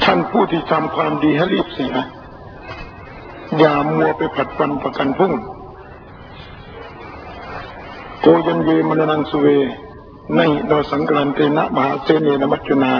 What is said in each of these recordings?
ท่านผู้ที่ทำความดีให้รีบเสียอย่ามัวไปผัดวันประกันพรุ่งโกยัญเยมรณังสุเวในโดสังกรันเตนะมหาเสเนนมัจจุนา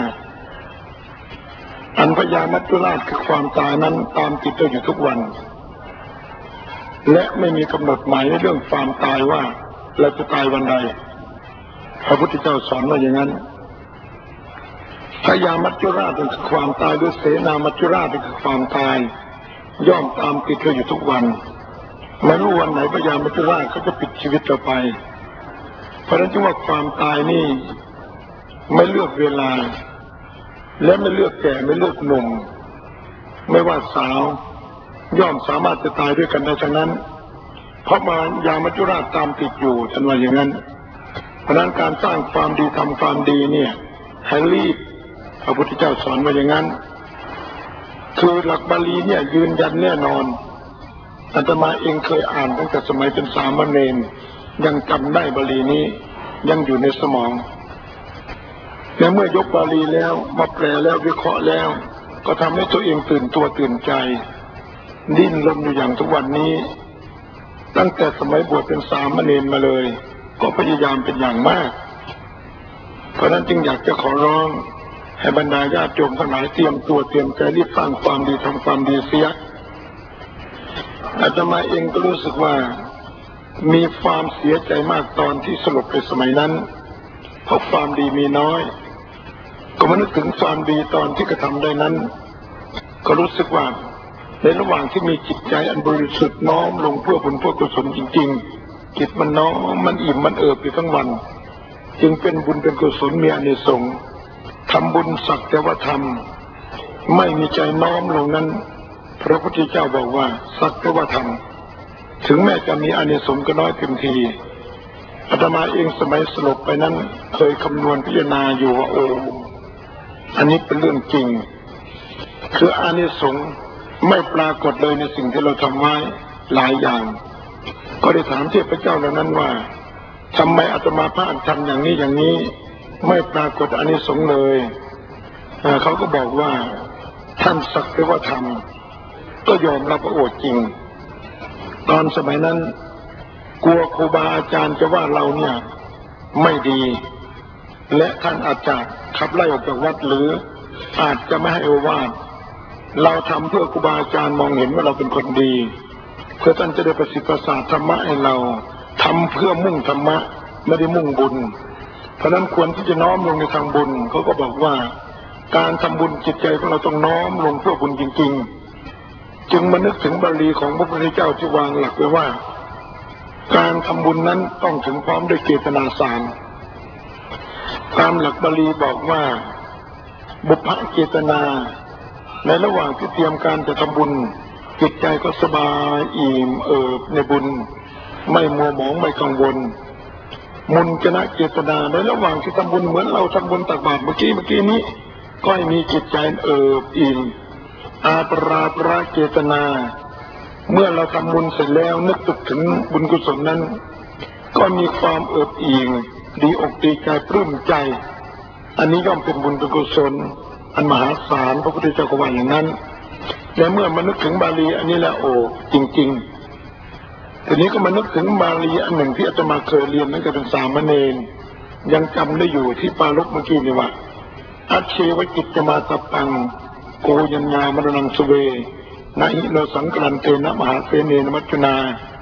อันพยามัจจุราชคือความตายนั้นตามติดตัวอยู่ทุกวันและไม่มีกำหนดหมายในเรื่องความตายว่าเราจะตายวันใดพระพุทธเจ้าสอนว่าอย่างนั้นพยามัจจุราชคือความตายหรือเสนามัจจุราชคือความตายย่อมตามติดตัวอยู่ทุกวันไม่รู้วันไหนพยามัจจุราชเขาจะปิดชีวิตเราไปเพราะฉะนั้นจึงว่าความตายนี่ไม่เลือกเวลาและไม่เลือกแก่ไม่เลือกหนุ่มไม่ว่าสาวย่อมสามารถจะตายด้วยกันได้ทั้งนั้นเพราะมายามัจจุราชตามติดอยู่ท่านว่าอย่างนั้นเพราะนั้นการสร้างความดีทำความดีเนี่ยให้รีบพระพุทธเจ้าสอนว่าอย่างนั้นคือหลักบาลีเนี่ยยืนยันแน่นอนอาตมาเองเคยอ่านตั้งแต่สมัยเป็นสามเณรยังจำได้บาลีนี้ยังอยู่ในสมองและเมื่อยกบาลีแล้วมาแปลแล้ววิเคราะห์แล้วก็ทำให้ตัวเองตื่นตัวตื่นใจดิ้นรนอยู่อย่างทุกวันนี้ตั้งแต่สมัยบวชเป็นสามเณรมาเลยก็พยายามเป็นอย่างมากเพราะนั้นจึงอยากจะขอร้องให้บรรดาญาติโยมทั้งหลายเตรียมตัวเตรียมใจรีบสร้างความดีทำความดีเสียอาตมาเองก็รู้สึกว่ามีความเสียใจมากตอนที่สลบไปสมัยนั้นเพราะความดีมีน้อยก็มานึกถึงความดีตอนที่กระทำได้นั้นก็รู้สึกว่าในระหว่างที่มีจิตใจอันบริสุทธิ์น้อมลงเพื่อบุญเพื่อกุศลจริงๆจิตมันน้อมมันอิ่มมันเอิบอยู่ทั้งวันจึงเป็นบุญเป็นกุศลมีอานิสงส์ทำบุญสักแต่ว่าทำไม่มีใจน้อมลงนั้นพระพุทธเจ้าบอกว่าสักแต่ว่าทำถึงแม้จะมีอานิสงส์ก็น้อยเต็มทีอาตมาเองสมัยสลบไปนั้นเคยคำนวณพิจารณาอยู่ว่าอันนี้เป็นเรื่องจริงคืออานิสงส์ไม่ปรากฏเลยในสิ่งที่เราทำไว้หลายอย่างก็ได้ถามเทพเจ้าเหล่านั้นว่าทำไมอาตมาภาพทำอย่างนี้อย่างนี้ไม่ปรากฏอานิสงส์เลยเขาก็บอกว่าท่านสักแต่ว่าทำก็ยอมรับว่าโอดจริงตอนสมัยนั้นกลัวครูบาอาจารย์จะว่าเราเนี่ยไม่ดีและท่านอาจจะขับไล่ออกจากวัดหรืออาจจะไม่ให้โอวาทเราทำเพื่อครูบาอาจารย์มองเห็นว่าเราเป็นคนดีเพื่อท่านจะได้ประสิทธิ์ประสาทธรรมะให้เราทำเพื่อมุ่งธรรมะไม่ได้มุ่งบุญเพราะนั้นควรที่จะน้อมลงในทางบุญเขาก็บอกว่าการทำบุญจิตใจของเราต้องน้อมลงเพื่อบุญจริงๆจึงมานึกถึงบาลีของพระพุทธเจ้าที่วางหลักไว้ว่าการทำบุญนั้นต้องถึงพร้อมด้วยเจตนาสามตามหลักบาลีบอกว่าบุพเจตนาในระหว่างที่เตรียมการจะทำบุญจิตใจก็สบายอิ่มเอิบในบุญไม่มัวหมองไม่กังวลมุนจนะเจตนาในระหว่างที่ทำบุญเหมือนเราทำบุญตักบาตรเมื่อกี้นี้ก็ให้มีจิตใจเอิบอิ่มอาปราปราเจตนาเมื่อเราทำบุญเสร็จแล้วนึกถึงบุญกุศลนั้นก็มีความเอิบอิ่มดีอกดีใจปลื้มใจอันนี้ย่อมเป็นบุญเป็นกุศลอันมหาศาลพระพุทธเจ้าก็ว่าอย่างนั้นและเมื่อมานึกถึงบาลีอันนี้แล้วจริงๆทีนี้ก็มานึกถึงบาลีอันหนึ่งที่อาตมาเคยเรียนนั่นก็เป็นสามเณรยังจำได้อยู่ที่ปาลกเมื่อกี้นี่ว่าอัจเชวจิตจมาตปังโกยัญญามรณังสุเวนะหิโนสังกรันเตนะมหาเสเนนมัจจุนา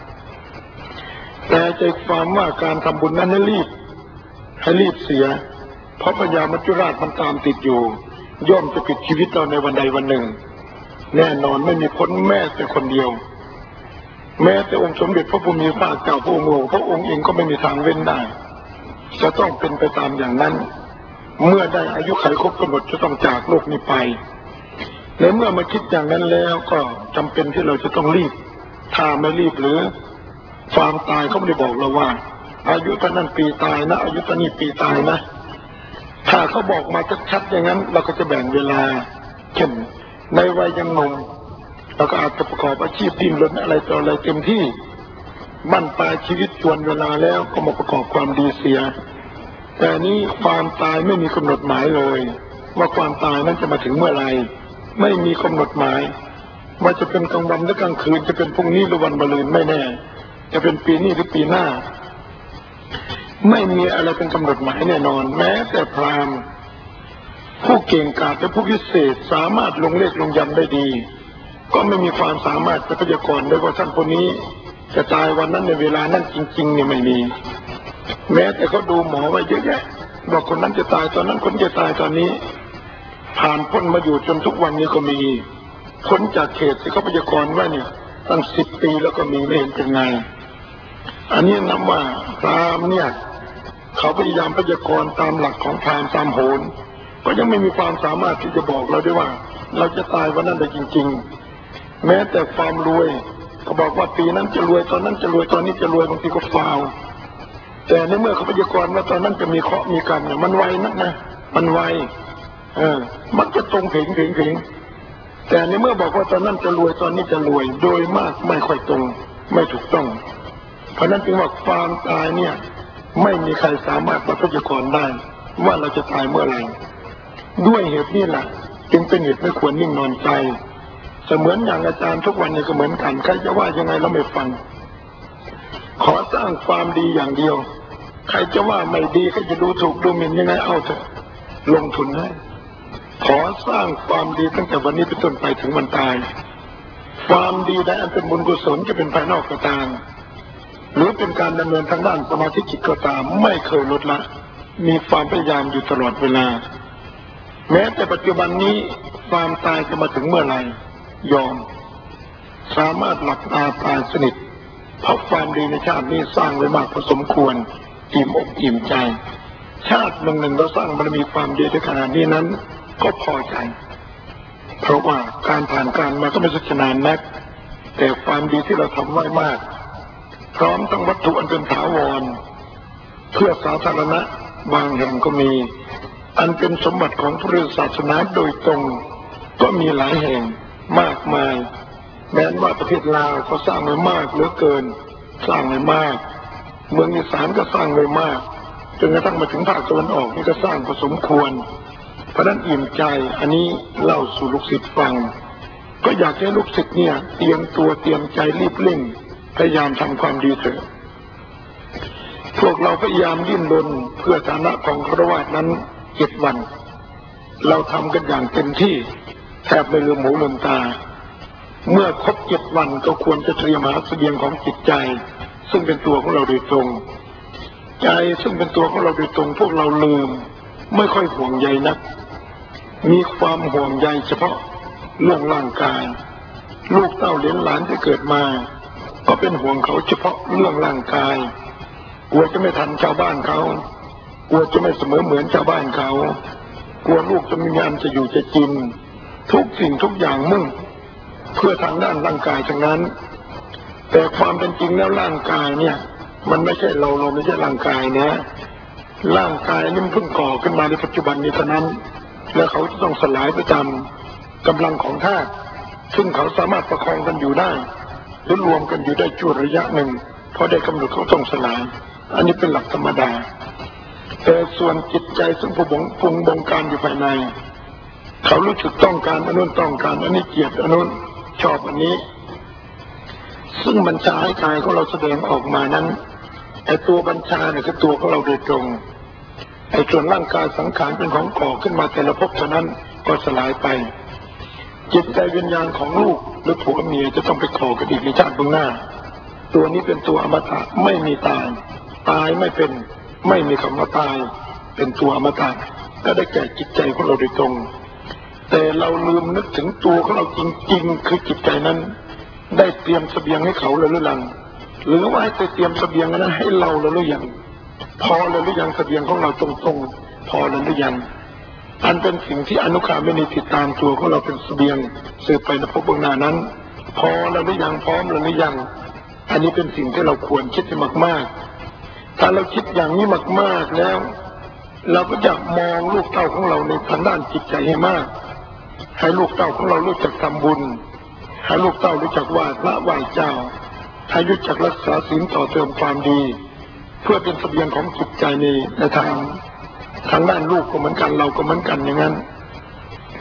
แต่ใจความว่าการทำบุญนั้นให้รีบเสียเพราะพญามัจจุราชมันตามติดอยู่ย่อมจะปิดชีวิตเราในวันใดวันหนึ่งแน่นอนไม่มีพ้นแม้แต่คนเดียวแม้แต่องค์สมเด็จพระพุทธเจ้าเจ้าพระองค์เองก็ไม่มีทางเว้นได้จะต้องเป็นไปตามอย่างนั้นเมื่อได้อายุขัยครบกำหนดจะต้องจากโลกนี้ไปและเมื่อมาคิดอย่างนั้นแล้วก็จำเป็นที่เราจะต้องรีบถ้าไม่รีบหรือความตายเขาไม่ได้บอกเราว่าอายุเท่านั้นปีตายนะอายุเท่านี้ปีตายนะถ้าเขาบอกมาชัดๆอย่างนั้นเราก็จะแบ่งเวลาเช่นในวัยยังหนุ่มเราก็อาจจะประกอบอาชีพดิ้นรนอะไรต่ออะไรเต็มที่บั้นปลายชีวิตจวนเวลาแล้วก็มาประกอบความดีเสียแต่นี้ความตายไม่มีกำหนดหมายเลยว่าความตายนั้นจะมาถึงเมื่อไรไม่มีกำหนดหมายว่าจะเป็นกลางวันหรือกลางคืนจะเป็นพรุ่งนี้หรือวันมะรืนไม่แน่จะเป็นปีนี้หรือปีหน้าไม่มีอะไรเป็นกำหนดหมายแน่นอนแม้แต่พราหมณ์ผู้เก่งกาจและผู้พิเศษสามารถลงเลขลงยันได้ดีก็ไม่มีความสามารถจะพยากรณ์ได้ว่าท่านคนนี้จะตายวันนั้นในเวลานั้นจริงๆเนี่ยไม่มีแม้แต่เขาดูหมอไว้เยอะแยะบอกคนนั้นจะตายตอนนั้นคนจะตายตอนนี้ผ่านพ้นมาอยู่จนทุกวันนี้ก็มีพ้นจากเขตที่เขาพยากรณ์ไว้เนี่ยตั้ง10 ปีแล้วก็มีไม่เห็นเป็นไงอันนี้นับว่าพราหมณ์เนี่ยเขาพยายามพยากรณ์ตามหลักของพราหมณ์ตามโหรก็ยังไม่มีความสามารถที่จะบอกเราได้ว่าเราจะตายวันนั้นได้จริงๆแม้แต่ความรวยเขาบอกว่าปีนั้นจะรวยตอนนั้นจะรวยตอนนี้จะรวยบางทีก็ฟาวแต่ในเมื่อเขาพยากรณ์ว่าตอนนั้นจะมีเคราะห์มีกรรมเนี่ยมันไวนักนะมันไวมันจะตรงเพ่งแต่ในเมื่อบอกว่าตอนนั้นจะรวยตอนนี้จะรวยโดยมากไม่ค่อยตรงไม่ถูกต้องเพราะนั้นจึงว่าความตายเนี่ยไม่มีใครสามารถมาพยากรณ์ได้ว่าเราจะตายเมื่อไหร่ด้วยเหตุนี้แหละจึงเป็นเหตุไม่ควรนิ่งนอนใจเสมือนอย่างอาจารย์ทุกวันนี้ก็เหมือนกันใครจะว่ายังไงเราไม่ฟังขอสร้างความดีอย่างเดียวใครจะว่าไม่ดีใครจะดูถูกดูหมิ่นยังไงเอาเถอะลงทุนให้ขอสร้างความดีตั้งแต่วันนี้เป็นต้นไปถึงวันตายความดีใดอันเป็นบุญกุศลจะเป็นภายนอกก็ตามหรือเป็นการดำเนินทางด้านสมาธิจิตก็ตามไม่เคยลดละมีความพยายามอยู่ตลอดเวลาแม้แต่ปัจจุบันนี้ความตายจะมาถึงเมื่อไหร่ยอมสามารถหลับตาตายสนิทเพราะความดีในชาตินี้สร้างไว้มากพอสมควรอิ่มอกอิ่มใจชาติหนึ่งเราสร้างมันมีความดีในขนาดนี้นั้นก็พอใจเพราะว่าการผ่านการมาก็ไม่สุดนานนักแต่ความดีที่เราทำไว้มากพร้อมทั้งวัตถุอันเป็นถาวรเพื่อสาธารณะบางแห่งก็มีอันเป็นสมบัติของพระศาสนาโดยตรงก็มีหลายแห่งมากมายแม้ว่าประเทศลาวก็สร้างไว้มากเหลือเกินสร้างไว้มากเมืองอีสานก็สร้างไว้มากจนกระทั่งมาถึงภาคตะวันออกนี่ก็สร้างพอสมควรเพราะนั้นอิ่มใจอันนี้เล่าสู่ลูกศิษย์ฟังก็อยากให้ลูกศิษย์เนี่ยเตรียมตัวเตรียมใจรีบเร่งพยายามทำความดีเถอะพวกเราพยายามดิ้นรนเพื่อฐานะของฆราวาสนั้น7 วันเราทำกันอย่างเต็มที่แทบไม่ลืมหูลืมตาเมื่อครบ7 วันก็ควรจะเตรียมหาเสบียงของจิตใจซึ่งเป็นตัวของเราโดยตรงใจซึ่งเป็นตัวของเราโดยตรงพวกเราลืมไม่ค่อยห่วงใยนักมีความห่วงใยเฉพาะเรื่องร่างกายลูกเต้าเหลนหลานที่เกิดมาก็เป็นห่วงเขาเฉพาะเรื่องร่างกายกลัวจะไม่ทันชาวบ้านเขากลัวจะไม่เสมอเหมือนชาวบ้านเขากลัวลูกจะมีงานจะอยู่จะกินทุกสิ่งทุกอย่างมุ่งเพื่อทางด้านร่างกายทั้งนั้นแต่ความเป็นจริงแล้วร่างกายเนี่ยมันไม่ใช่เราไม่ใช่ร่างกายนะร่างกายนี่มันเพิ่งก่อขึ้นมาในปัจจุบันนี้เท่านั้นแล้วเขาจะต้องสลายไปตามกำลังของธาตุซึ่งเขาสามารถประคองกันอยู่ได้หรือรวมกันอยู่ได้ชั่วระยะหนึ่งพอได้กำหนดเขาต้องสลายอันนี้เป็นหลักธรรมดาแต่ส่วนจิตใจซึ่งปรุงบงการอยู่ภายในเขารู้สึกต้องการอันนู้นต้องการอันนี้เกลียดอันนู้นชอบอันนี้ซึ่งบัญชาให้กายของเราแสดงออกมานั้นไอ้ตัวบัญชาเนี่ยคือตัวของเราโดยตรงไอ้ส่วนร่างกายสังขารเป็นของก่อขึ้นมาแต่ละภพเท่านั้นก็สลายไปจิตใจวิญญาณของลูกหรือผัวเมียจะต้องไปก่อกันอีกในชาติเบื้องหน้าตัวนี้เป็นตัวอมตะไม่มีตายตายไม่เป็นไม่มีคำว่าตายเป็นตัวอมตะก็ได้แก่จิตใจของเราโดยตรงแต่เราลืมนึกถึงตัวของเราจริงๆคือจิตใจนั้นได้เตรียมเสบียงให้เขาแล้วหรือยังหรือว่าให้ไปเตรียมเสบียงนั้นให้เราแล้วหรือยังพอแล้วหรือยังเสบียงของเราตรงๆพอแล้วหรือยังอันเป็นสิ่งที่อนุคาไม่มีติดตามตัวของเราเป็นเสบียงสืบไปในภพเบื้องหน้านั้นพอแล้วหรือยังพร้อมแล้วหรือยังอันนี้เป็นสิ่งที่เราควรคิดให้มากๆถ้าเราคิดอย่างนี้มากๆแล้วเราก็จะมองลูกเต้าของเราในทางด้านจิตใจให้มากให้ลูกเต้าของเรารู้จักทำบุญให้ลูกเต้ารู้จักไหว้พระไหว้เจ้าให้รู้จักรักษาศีลต่อเติมความดีเพื่อเป็นเสบียงของจิตใจในทางด้านลูกก็เหมือนกันเราก็เหมือนกันอย่างนั้น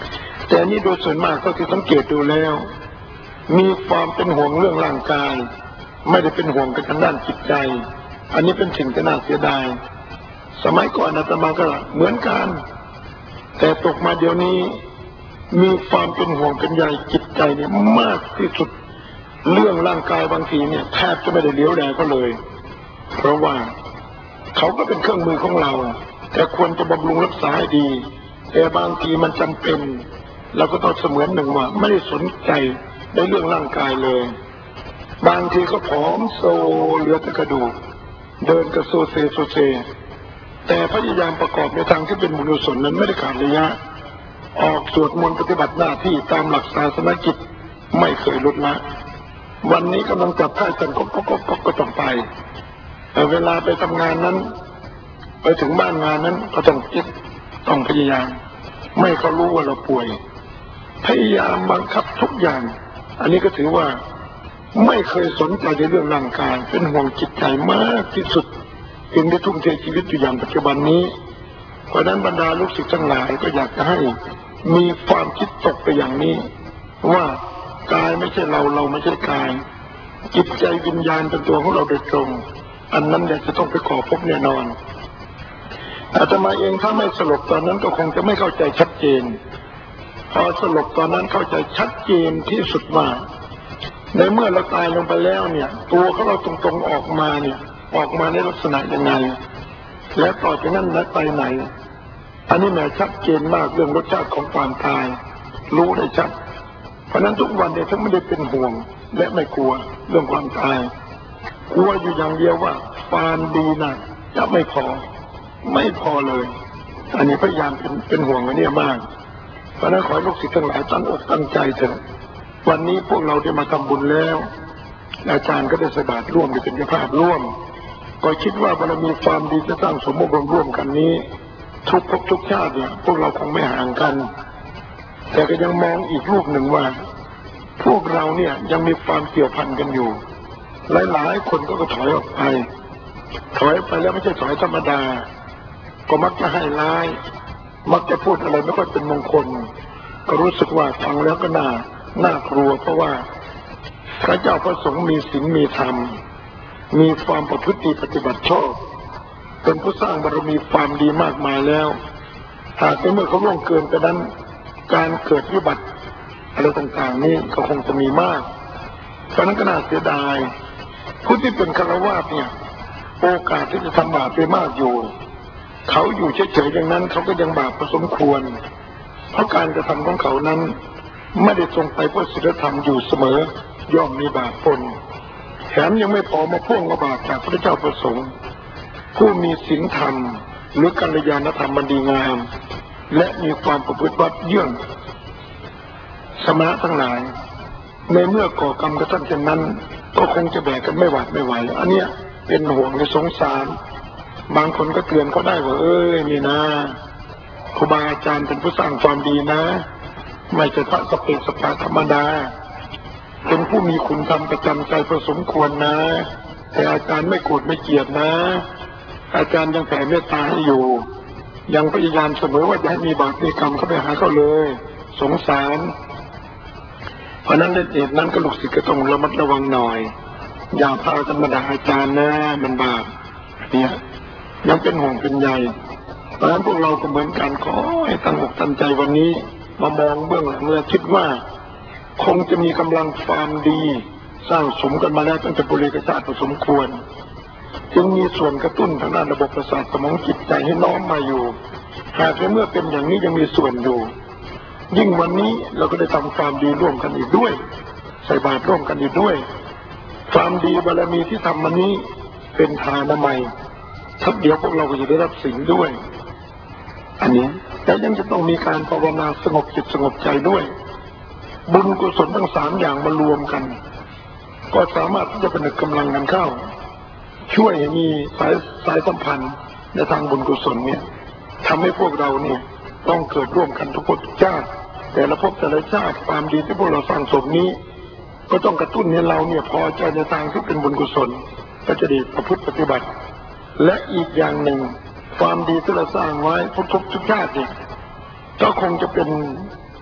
แต่นี่โดยส่วนมากก็ที่สังเกตดูแล้วมีความเป็นห่วงเรื่องร่างกายไม่ได้เป็นห่วงกันทางด้านจิตใจอันนี้เป็นสิ่งที่น่าเสียดายสมัยก่อนอาตมาก็เหมือนกันแต่ตกมาเดี๋ยวนี้มีความเป็นห่วงเป็นใยจิตใจเนี่ยมากที่สุดเรื่องร่างกายบางทีเนี่ยแทบจะไม่ได้เลี้ยวแลก็เลยเพราะว่าเขาก็เป็นเครื่องมือของเราแต่ควรจะบำรุงรักษาให้ดีแต่บางทีมันจำเป็นเราก็ต้องเสมือนหนึ่งว่าไม่ได้สนใจในเรื่องร่างกายเลยบางทีก็ผอมโซเหลือแต่กระดูกเดินกระโซเซแต่พยายามประกอบในทางที่เป็นบุญกุศลนั้นไม่ได้ขาดระยะออกสวดมนต์ปฏิบัติหน้าที่ตามหลักศาสนกิจไม่เคยลดละวันนี้กำลังจับผ้าจันก็ต้องไปแต่เวลาไปทำงานนั้นไปถึงบ้านงานนั้นก็ต้องคิดต้องพยายามไม่เขารู้ว่าเราป่วยพยายามบังคับทุกอย่างอันนี้ก็ถือว่าไม่เคยสนใจในเรื่องร่างกายเป็นห่วงจิตใจมากที่สุดจึงได้ทุ่มเทชีวิตอยู่อย่างปัจจุบันนี้เพราะนั้นบรรดาลูกศิษย์ทั้งหลายก็อยากจะให้มีความคิดตกไปอย่างนี้ว่ากายไม่ใช่เราไม่ใช่กายจิตใจวิญญาณเป็นตัวของเราโดยตรงอันนั้นเนี่ยจะต้องไปขอพบแน่นอนอาตมาเองถ้าไม่สลบตอนนั้นก็คงจะไม่เข้าใจชัดเจนพอสลบตอนนั้นเข้าใจชัดเจนที่สุดว่าในเมื่อเราตายลงไปแล้วเนี่ยตัวของเราตรงๆออกมาเนี่ยออกมาในลักษณะยังไงและต่อจากนั้นแล้วไปไหนอันนี้แหมชัดเจนมากเรื่องรสชาติของความตายรู้ได้ชัดเพราะนั้นทุกวันเนี่ยทั้งไม่ได้เป็นห่วงและไม่กลัวเรื่องความตายกลัวอยู่อย่างเดียวว่าความดีน่ะจะไม่พอเลยอันนี้พยายามเป็นห่วงอันนี้มากเพราะนั้นขอให้ลูกศิษย์ทั้งหลายตั้งอกตั้งใจเถอะวันนี้พวกเราได้มาทำบุญแล้วอาจารย์ก็ได้ใส่บาตรร่วมเป็นเจ้าภาพร่วมก็คิดว่าบารมีความดีจะสร้างสมบูรณ์ร่วมกันนี้ทุกภพทุกชาติเนี่ยพวกเราคงไม่ห่างกันแต่ก็ยังมองอีกรูปหนึ่งว่าพวกเราเนี่ยยังมีความเกี่ยวพันกันอยู่หลายคนก็ถอยออกไปแล้วไม่ใช่ถอยธรรมดาก็มักจะให้ร้ายมักจะพูดอะไรไม่ค่อยเป็นมงคลก็รู้สึกว่าฟังแล้วก็น่ากลัวเพราะว่าพระเจ้าพระสงฆ์มีศีลมีธรรมมีความประพฤติปฏิบัติชอบเป็นผู้สร้างบารมีความดีมากมายแล้วหากเมื่อเขาล่วงเกินไปนั้นการเกิดวิบัติอะไรต่างๆนี้ก็คงจะมีมากเพราะนั้นก็น่าเสียดายผู้ที่เป็นฆราวาสเนี่ยโอกาสที่จะทำบาปไปมากอยู่เขาอยู่เฉยๆอย่างนั้นเขาก็ยังบาปพอสมควรเพราะการกระทำของเขานั้นไม่ได้ทรงไปเพื่อศีลธรรมอยู่เสมอย่อมมีบาปปนแถมยังไม่พอมาพ่วงกับบาปจากพระเจ้าประสงค์ผู้มีศีลธรรมหรือกัลยาณธรรมมันดีงามและมีความประพฤติวัดเยื่องสมณะทั้งหลายในเมื่อก่อกรรมกระทำเช่นนั้นก็คงจะแบกกันไม่หวาดไม่ไหวอันเนี้ยเป็นห่วงในสงสารบางคนก็เตือนเขาได้ว่านี่นะครูบาอาจารย์เป็นผู้สร้างความดีนะไม่ใช่พระสเปกสปาธรรมดาเป็นผู้มีคุณธรรมประจำใจพอสมควรนะแต่อาจารย์ไม่โกรธไม่เกลียดนะอาจารย์ยังแผ่เมตตาให้อยู่ยังพยายามเสมอว่าจะให้มีบาปมีกรรมเข้าไปหาเขาเลยสงสารเพราะนั้นในเหตุนั้นก็ลูกศิษย์ก็ต้องระมัดระวังหน่อยอย่าพาธรรมดาอาจารย์นะมันบาปเนี่ยยังเป็นห่วงเป็นใยเพราะฉะนั้นพวกเราก็เหมือนกันขอให้ตั้งอกตั้งใจวันนี้มามองเบื้องหลังและคิดว่าคงจะมีกำลังความดีสร้างสมกันมาแล้วตั้งแต่ปุริกชาติพอสมควรจึงมีส่วนกระตุ้นทางด้านระบบประสาทสมองจิตใจให้น้อมมาอยู่หากเมื่อเป็นอย่างนี้ยังมีส่วนอยู่ยิ่งวันนี้เราก็ได้ทำความดีร่วมกันอีกด้วยใส่บาตรร่วมกันอีกด้วยความดีบารมีที่ทำมานี้เป็นทานใหม่ทักเดียวพวกเราก็จะได้รับสิ่งด้วยอันนี้แต่ยังจะต้องมีการภาวนาสงบจิตสงบใจด้วยบุญกุศลทั้ง3อย่างมารวมกันก็สามารถที่จะเป็นกำลังกันเข้าช่วยให้มีสายสัมพันธ์ในทางบุญกุศลเนี่ยทำให้พวกเราเนี่ยต้องเกิดร่วมกันทุกภพทุกชาติแต่ละภพแต่ละชาติความดีที่พวกเราสร้างสมนี้ก็ต้องกระตุ้นให้เราเนี่ยพอใจในทางที่เป็นบุญกุศลก็จะดีประพฤติปฏิบัติและอีกอย่างหนึ่งความดีที่เราสร้างไว้ทุกชาติเนี่ยก็คงจะเป็น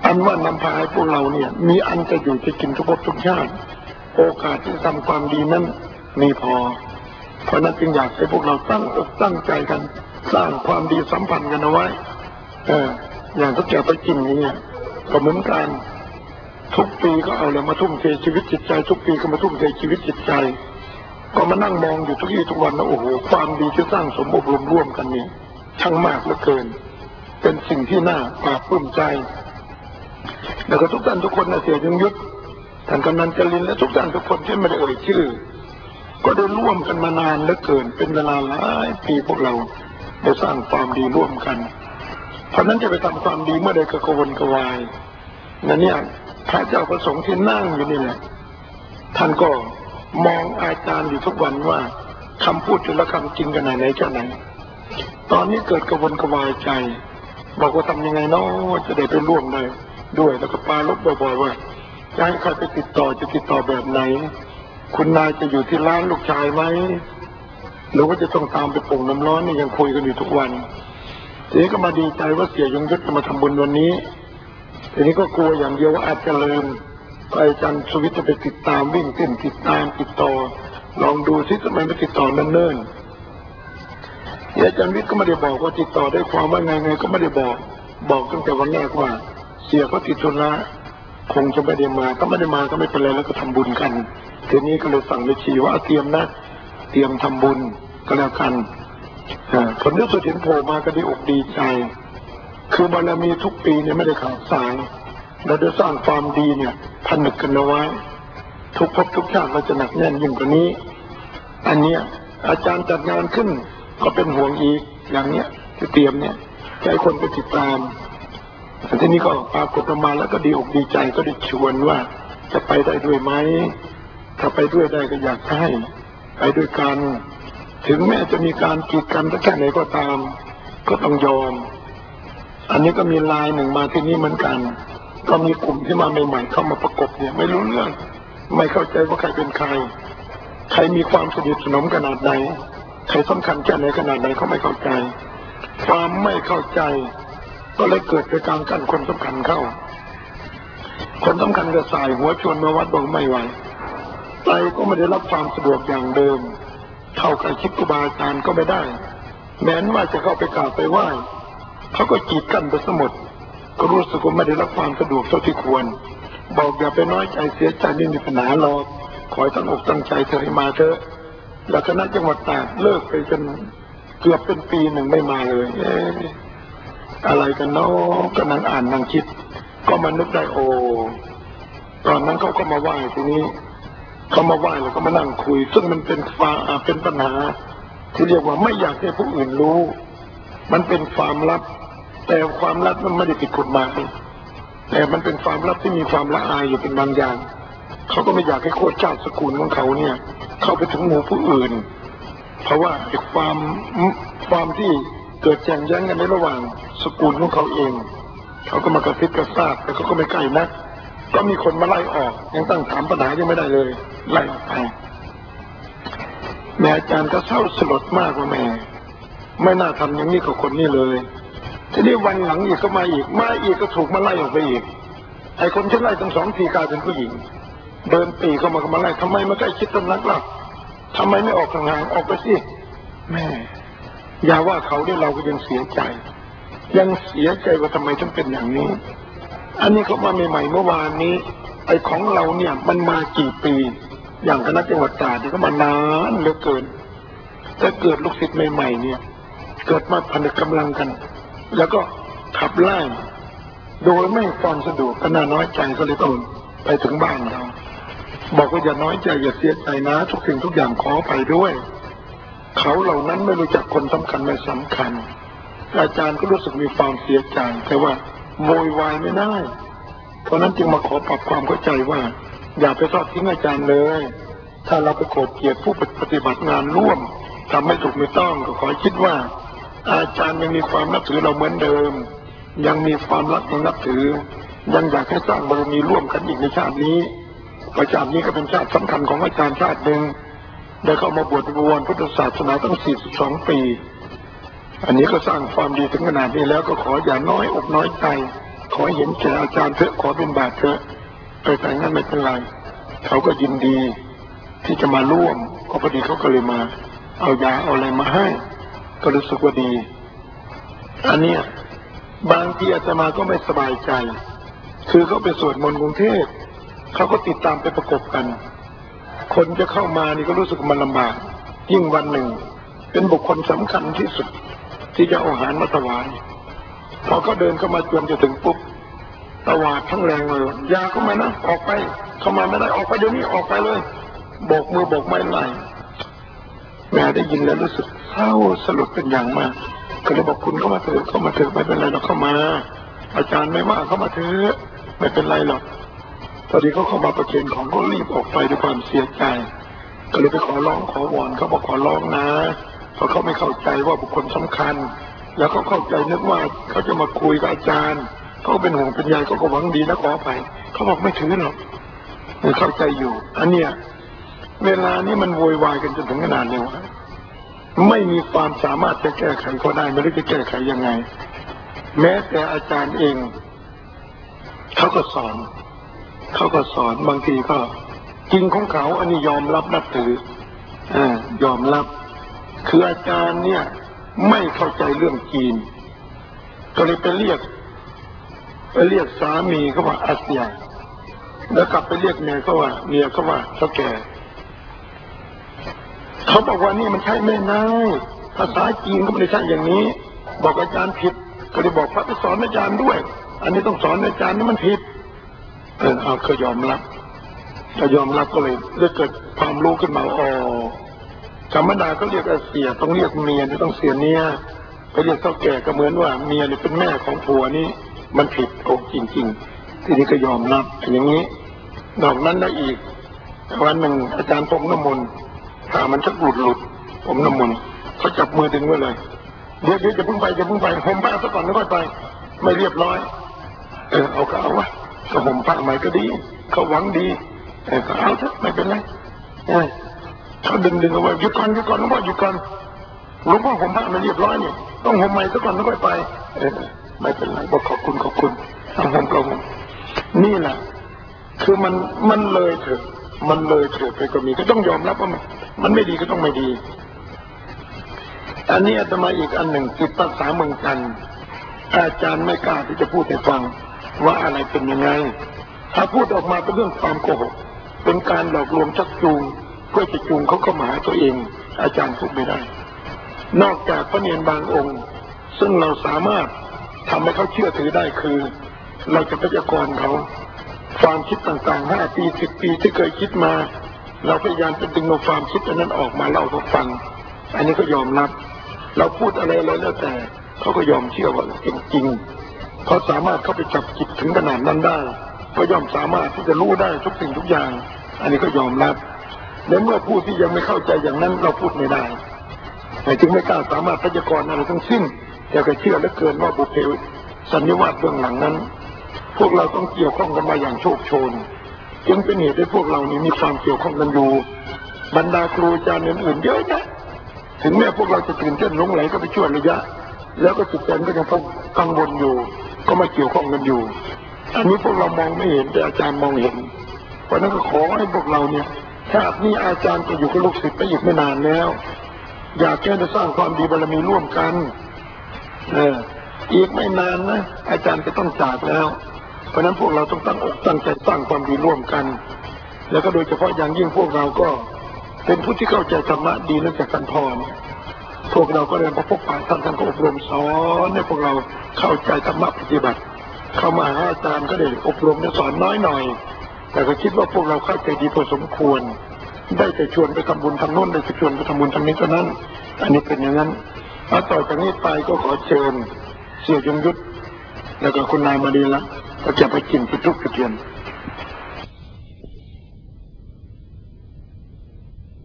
อันว่านำพาให้พวกเราเนี่ยมีอันจะอยู่จะกินทุกภพทุกชาติโอกาสที่ทำความดีนั้นมีพอเพราะนั้นจึงอยากให้พวกเราตั้งอกตั้งใจกันสร้างความดีสัมพันธ์กันเอาไว้อย่างทุกอย่างไปกินนี้ก็เหมือนกันทุกปีก็เอาเลยมาทุ่มเทชีวิตจิตใจทุกปีก็มาทุ่มเทชีวิตจิตใจก็มานั่งมองอยู่ทุกวี่ทุกวันนะโอ้โหความดีที่สร้างสมบูรณ์ร่วมกันนี่ช่างมากเหลือเกินเป็นสิ่งที่น่าปลาบปลื้มใจแล้วก็ทุกท่านทุกคนนะเสียยงยุทธท่านกำนันจรินและทุกท่านทุกคนที่ไม่ได้เอ่ยชื่อก็ได้ร่วมกันมานานเหลือเกินเป็นเวลาหลายปีพวกเราได้สร้างความดีร่วมกันเพราะนั้นจะไปทำความดีเมื่อใดก็กระวนกระวายนั่นเนี่ยพระเจ้าประสงค์ที่นั่งอยู่นี่แหละท่านก็มองอาจารย์อยู่ทุกวันว่าคำพูดแต่ละคำจริงกันไหนแค่ไหนตอนนี้เกิดกระวนกระวายใจบอกว่าทำยังไงเนาะจะได้ไปร่วมเลยด้วยแล้วก็ปาลบบ่อยๆว่าจะให้ใครไปติดต่อจะติดต่อแบบไหนคุณนายจะอยู่ที่ร้านลูกชายไหมหรือว่าจะต้องตามไปปรุงน้ำร้อนนี่ยังคุยกันอยู่ทุกวันทีนี้ก็มาดีใจว่าเสียยงยุทธจะมาทำบุญวันนี้ทีนี้ก็กลัวอย่างเดียวว่าอาจจะลืมอาจารย์สุวิทย์จะไปติดตามวิ่งเต้นติดตามติดต่อลองดูซิทำไมไม่ติดต่อเนิ่นๆอาจารย์วิทย์ก็ไม่ได้บอกว่าติดต่อได้ความว่าไงก็ไม่ได้บอกตั้งแต่วันแรกว่าเสียเขาติดธุระคงจะไม่ได้มาก็ไม่ได้มาก็ไม่เป็นไรแล้วก็ทำบุญกันทีนี้ก็เลยสั่งไปชี้ว่าเตรียมนะเตรียมทำบุญก็แล้วกันผลที่สุดเห็นโผล่มาก็ดีอกดีใจคือบารมีทุกปีเนี่ยไม่ได้ขาดสายเราได้สร้างความดีเนี่ยผนึกกันเอาไว้ทุกภพทุกชาติเราจะหนักแน่นยิ่งกว่านี้อันเนี้ยอาจารย์จัดงานขึ้นก็เป็นห่วงอีกอย่างเนี้ยที่เตรียมเนี่ยใจคนไปติดตามทีนี้ก็ปรากฏออกมาแล้วก็ดีอกดีใจก็ได้ชวนว่าจะไปได้ด้วยไหมถ้าไปด้วยได้ก็อยากให้ไปด้วยกันถึงแม้จะมีการกีดกันสักแค่ไหนก็ตามก็ต้องยอมอันนี้ก็มีไลน์หนึ่งมาที่นี่เหมือนกันก็มีกลุ่มที่มาใหม่ๆเข้ามาประกบเนี่ยไม่รู้เรื่องไม่เข้าใจว่าใครเป็นใครใครมีความสนิทสนมขนาดไหนใครสำคัญแค่ไหนขนาดไหนเขาไม่เข้าใจความไม่เข้าใจก็เลยเกิดเป็นการกั้นคนสำคัญเข้าคนสำคัญก็สายหัวชวนมาวัดบอกไม่ไหวใจก็ไม่ได้รับความสะดวกอย่างเดิมเท่ากับคิดครูบาอาจารย์ก็ไม่ได้แม้ว่าจะเข้าไปกราบไปไหว้เขาก็กีดกันไปสมดก็รู้สึกว่าไม่ได้รับความสะดวกเท่าที่ควรบอกอย่าไปน้อยใจเสียใจไม่มีปัญหาหรอกขอให้ตั้งอกตั้งใจเธอให้มาเถอะแล้วคณะจังหวัดตากเลิกไปจนเกือบเป็นปีหนึ่งไม่มาเลยอะไรกันเนาะก็นั่งอ่านนั่งคิดก็มานึกได้โอ้ตอนนั้นเขาก็มาไหว้ทีนี้เขามาไหว้แล้วก็มานั่งคุยซึ่งมันเป็นปัญหาที่เรียกว่าไม่อยากให้ผู้อื่นรู้มันเป็นความลับแต่ความลับมันไม่ได้ผิดกฎหมายแต่มันเป็นความลับที่มีความละอายอยู่เป็นบางอย่างเขาก็ไม่อยากให้โคตรชาติสกุลของเขาเนี่ยเข้าไปถึงหมู่ผู้อื่นเพราะว่าความที่เกิดแข่งแย่งกันในระหว่างสกุลของเขาเองเขาก็มากระซิบกระซาบแต่เขาก็ไม่ใกล้นักก็มีคนมาไล่ออกยังตั้งถามปัญหายังไม่ได้เลยไล่ออกไปแม่อาจารย์ก็เศร้าสลดมากว่าแม่ไม่น่าทำอย่างนี้กับคนนี้เลยทีนี้วันหลังอีกก็มาอีกก็ถูกมาไล่ออกไปอีกไอ้คนที่ไล่ทั้ง2 ทีกลายเป็นผู้หญิงเดินปีเข้ามาไล่ทำไมไม่ใกล้ชิดตำนักล่ะทำไมไม่ออกห่างๆออกไปสิแม่อย่าว่าเขาด้วยเราก็ยังเสียใจว่าทำไมถึงเป็นอย่างนี้อันนี้เขามาใหม่ๆเมื่อวานนี้ไอ้ของเราเนี่ยมันมากี่ปีอย่างคณะจังหวัดตราดนี่ก็มานานเหลือเกินแต่เกิดลูกศิษย์ใหม่ๆเนี่ยเกิดมาผนึกกำลังกันแล้วก็ขับไล่โดยไม่ความสะดวกก็น่าน้อยใจก็เลยต้องไปถึงบ้านเราบอกว่าอย่าน้อยใจอย่าเสียใจนะทุกสิ่งทุกอย่างขอไปด้วยเขาเหล่านั้นไม่รู้จักคนสำคัญไม่สำคัญอาจารย์ก็รู้สึกมีความเสียใจแต่ว่าโวยวายไม่ได้เพราะนั้นจึงมาขอปรับความเข้าใจว่าอย่าไปทอดทิ้งอาจารย์เลยถ้าเราไปโกรธเกลียดผู้ปฏิบัติงานร่วมทำไม่ถูกไม่ต้องก็ขอคิดว่าอาจารย์ยังมีความนับถือเราเหมือนเดิมยังมีความรักยังนับถือยังอยากให้สร้างบารมีร่วมกันอีกในชาตินี้ประชาตินี้ก็เป็นชาติสำคัญของอาจารย์ชาติหนึ่งได้เข้ามาบวชบวรพุทธศาสนาตั้ง42 ปีอันนี้ก็สร้างความดีถึงขนาดนี้แล้วก็ขออย่าน้อยอกน้อยใจขอเห็นแก่อาจารย์เถอะขอเป็นบาตรเถอะแต่งั้นไม่เป็นไรเขาก็ยินดีที่จะมาร่วมก็พอดีเขาก็เลยมาเอายาเอาอะไรมาให้ก็รู้สึกว่าดีอันเนี้ยบางทีอาตมาก็ไม่สบายใจคือเขาไปสวดมนต์กรุงเทพเขาก็ติดตามไปประกบกันคนจะเข้ามานี่ก็รู้สึกมันลำบากยิ่งวันหนึ่งเป็นบุคคลสำคัญที่สุดที่จะเอาอาหารมาถวายพอเขาเดินเข้ามาจวนจะถึงปุ๊บตวาดทั้งแรงเลยยาเข้ามานะออกไปเข้ามาไม่ได้ออกไปเดี๋ยวนี้ออกไปเลยโบกมือโบกไม้ไล่แม่ได้ยินแล้วรู้สึกเศร้าสลดเป็นอย่างมากก็เลยบอกคุณเข้ามาเถอะเข้ามาเถอะไม่เป็นไรเราเข้ามาอาจารย์ไม่ว่าเข้ามาเถอะไม่เป็นไรหรอกพอดีเขาเข้ามาประเคนของก็รีบออกไปด้วยความเสียใจก็เลยไปขอร้องขอวอนเขาบอกขอร้องนะเพราะเขาไม่เข้าใจว่าบุคคลสำคัญแล้วเขาเข้าใจนึกว่าเขาจะมาคุยกับอาจารย์เขาเป็นห่วงเป็นใยเขาก็หวังดีนะขอไปเขาบอกไม่ถือหรอกเข้าใจอยู่อันเนี้ยเวลานี้มันโวยวายกันจนถึงขนาดนี้ว่าไม่มีความสามารถจะแก้ไขเขาได้ไม่รู้จะแก้ไขยังไงแม้แต่อาจารย์เองเขาก็สอนบางทีก็จริงของเขาอันนี้ยอมรับนับถือยอมรับคืออาจารย์เนี่ยไม่เข้าใจเรื่องจีนก็เลยไปเรียกสามีเขาว่าอาเซียแล้วกลับไปเรียกเมียเขาว่าเท่าแก่เขาบอกว่านี่มันใช่ไม่ได้ภาษาจีนก็ไม่ได้ใช่อย่างนี้บอกอาจารย์ผิดก็เลยบอกพระไปสอนอาจารย์ด้วยอันนี้ต้องสอนอาจารย์นี่มันผิดเอาเขายอมรับก็เลยเกิดความรู้ขึ้นมาธรรมดาก็เรียกอาเสียต้องเรียกเมียที่ต้องเสียเนี่ยไปเรียกเท่าแก่ก็เหมือนว่าเมียนี่เป็นแม่ของผัวนี่มันผิดจริงๆทีนี้ก็ยอมรับอย่างนี้นอกนั้นได้อีกวันหนึ่งอาจารย์พรมน้ำมนต์ถ้ามันจะหลุดผมน้ำมนต์เขาจับมือดึงไว้เลยเดี๋ยวจะพึ่งไปห่มผ้าซะก่อนแล้วค่อยไปไม่เรียบร้อยเอาก็เอาวะก็ห่มผ้าใหม่ก็ดีเขาหวังดีก็เอาเถอะไม่เป็นไรเขาดึงเอาไว้หยุดก่อนหลวงพ่อหยุดก่อนหลวงพ่อห่มผ้าไม่เรียบร้อยเนี่ยต้องห่มใหม่ซะก่อนแล้วค่อยไปไม่เป็นไรบอกขอบคุณเอาห่มก็ห่มนี่แหละคือมันเลยเถอะไปก็มีก็ต้องยอมรับว่ามันไม่ดีก็ต้องไม่ดีอันนี้อาตมาอีกอันหนึ่งจิตภาษาเมืองจันทร์อาจารย์ไม่กล้าที่จะพูดให้ฟังว่าอะไรเป็นยังไงถ้าพูดออกมาเป็นเรื่องความโกหกเป็นการหลอกลวงชักจูงเพื่อจะจูงเขาเข้ามาหาตัวเองอาจารย์พูดไม่ได้นอกจากพระเนรบางองค์ซึ่งเราสามารถทำให้เขาเชื่อถือได้คือเราจะพยากรณ์เขาความคิดต่างๆ5 ปี10 ปีที่เคยคิดมาเราพยายามจะดึงเอาความคิดนั้นออกมาเล่าให้ฟังอันนี้ก็ยอมรับเราพูดอะไรแล้วแต่เขาก็ยอมเชื่อว่าเป็นจริงเขาสามารถเข้าไปจับจิตถึงขนาดนั้นได้ก็ยอมสามารถที่จะรู้ได้ทุกสิ่งทุกอย่างอันนี้ก็ยอมรับและเมื่อผู้ที่ยังไม่เข้าใจอย่างนั้นเราพูดไม่ได้จึงไม่กล้าสามารถพยากรณ์อะไรทั้งสิ้นแต่ก็เชื่อเหลือเกินว่าบุพเพสันนิวาสเบื้องหลังนั้นพวกเราต้องเกี่ยวข้องกันมาอย่างโชคโชนจึงเป็นเหตุให้พวกเรานี้มีความเกี่ยวข้องกันอยู่บรรดาครูอาจารย์อื่นๆเยอะนะถึงแม้พวกเราจะตื่นเต้นหลงไหลก็ไปช่วยระยะแล้วก็จิตใจก็ยังกังวลอยู่ก็มาเกี่ยวข้องกันอยู่อันนี้พวกเรามองไม่เห็นแต่อาจารย์มองเห็นเพราะนั้นก็ขอให้พวกเราเนี่ยชาตินี้อาจารย์จะอยู่กับลูกศิษย์ไปอีกไม่นานแล้วอยากแค่จะสร้างความดีบารมีร่วมกันอีกไม่นานนะอาจารย์จะต้องจากแล้วเพราะนั้นพวกเราต้องตั้งใจสร้างความดีร่วมกันแล้วก็โดยเฉพาะอย่างยิ่งพวกเราก็เป็นผู้ที่เข้าใจธรรมะดีนั่นจากท่านพ่อพวกเราก็เรียนพระพุทธศาสนาท่านก็อบรมสอนให้พวกเราเข้าใจธรรมะปฏิบัติเข้ามาหาอาจารย์ก็ได้อบรมและสอนน้อยหน่อยแต่ก็คิดว่าพวกเราเข้าใจดีพอสมควรได้แต่ชวนไปทำบุญทำโน้นได้แต่ชวนไปทำบุญทำนี้เท่านั้นอันนี้เป็นอย่างนั้นต่อจากนี้ไปก็ขอเชิญเสี่ยวยงยุทธแล้วก็คุณนายมาดีละก็จะไปกินจุดทุกจุดเทียน